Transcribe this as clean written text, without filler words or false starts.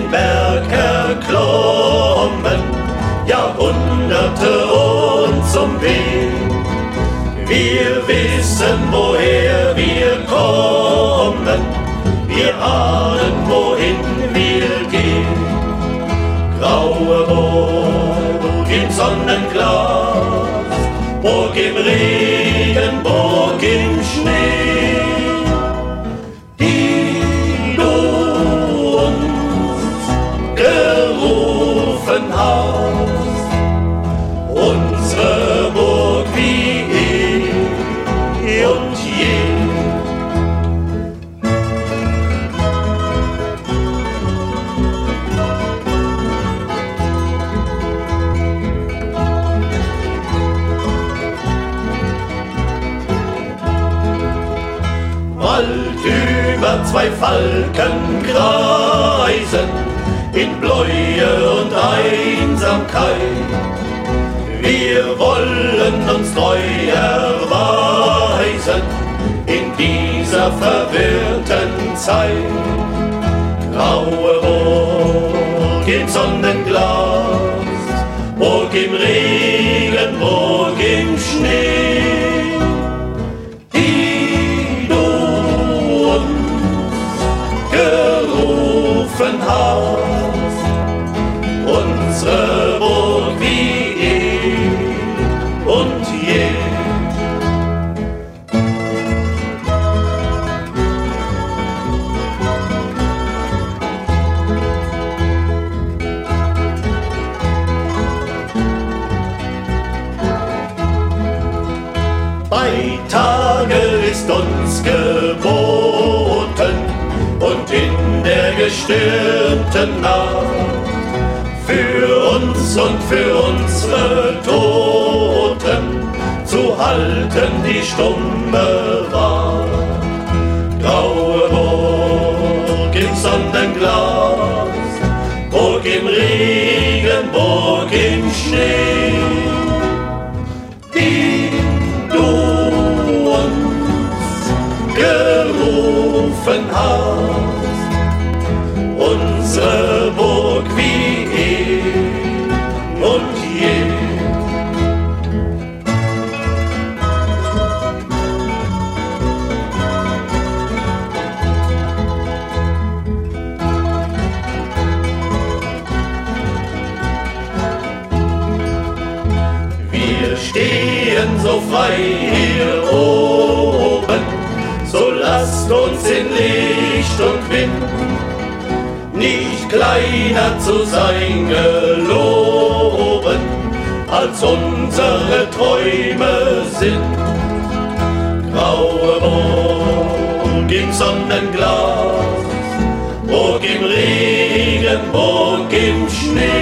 den Berg erklommen, Jahrhunderte uns umwehen. Wir wissen, woher wir kommen, wir ahnen, wohin wir gehen. Graue Burg im Sonnenglas, Burg im Regen, Burg im Schnee, die du uns gerufen hast, unsere Burg wie eh und je. Bald über zwei Falken kreisen, in Bläue und Einsamkeit. Wir wollen uns treu erweisen in dieser verwirrten Zeit. Graue Burg im Sonnenglas, Burg im Regen, Burg im Schnee, die du uns gerufen hast, unsere Burg wie eh und je. Bei Tage ist uns geboten und in der gestürmten Nacht für uns und für unsere Toten zu halten die stumme Wacht. Graue Burg im Sonnenglas, Burg im Regen, Burg im Schnee, die du uns gerufen hast, unsere Burg wie eh und je. Wir stehen so frei hier oben, so lasst uns in Licht und Wind nicht kleiner zu sein geloben, als unsere Träume sind. Graue Burg im Sonnenglas, Burg im Regen, Burg im Schnee,